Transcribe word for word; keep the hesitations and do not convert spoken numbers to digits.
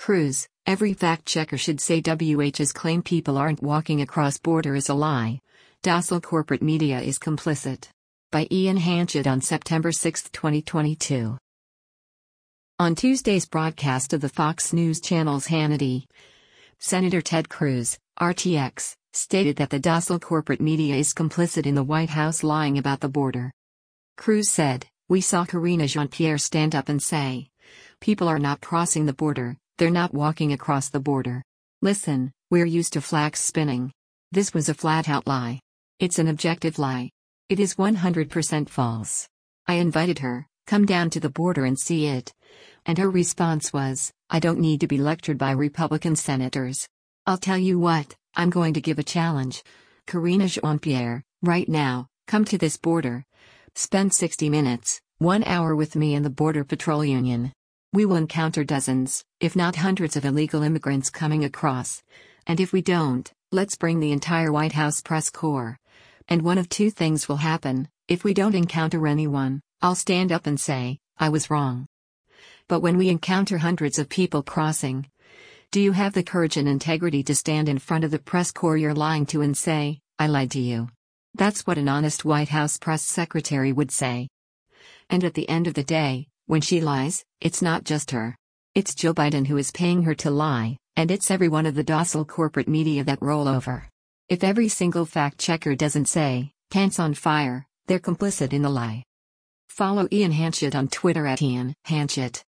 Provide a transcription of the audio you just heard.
Cruz, every fact-checker should say W H's claim people aren't walking across border is a lie. Docile corporate media is complicit. By Ian Hanchett on September sixth, twenty twenty-two. On Tuesday's broadcast of the Fox News Channel's Hannity, Senator Ted Cruz, R T X, stated that the docile corporate media is complicit in the White House lying about the border. Cruz said, "We saw Karine Jean-Pierre stand up and say, people are not crossing the border, they're not walking across the border. Listen, we're used to flax spinning. This was a flat-out lie. It's an objective lie. It is one hundred percent false. I invited her, come down to the border and see it. And her response was, I don't need to be lectured by Republican senators. I'll tell you what, I'm going to give a challenge. Karine Jean-Pierre, right now, come to this border. Spend sixty minutes, one hour with me and the Border Patrol Union. We will encounter dozens, if not hundreds of illegal immigrants coming across. And if we don't, let's bring the entire White House press corps. And one of two things will happen. If we don't encounter anyone, I'll stand up and say, I was wrong. But when we encounter hundreds of people crossing, do you have the courage and integrity to stand in front of the press corps you're lying to and say, I lied to you? That's what an honest White House press secretary would say. And at the end of the day, when she lies, it's not just her. It's Joe Biden who is paying her to lie, and it's every one of the docile corporate media that roll over. If every single fact-checker doesn't say, pants on fire, they're complicit in the lie." Follow Ian Hanchett on Twitter at Ian Hanchett.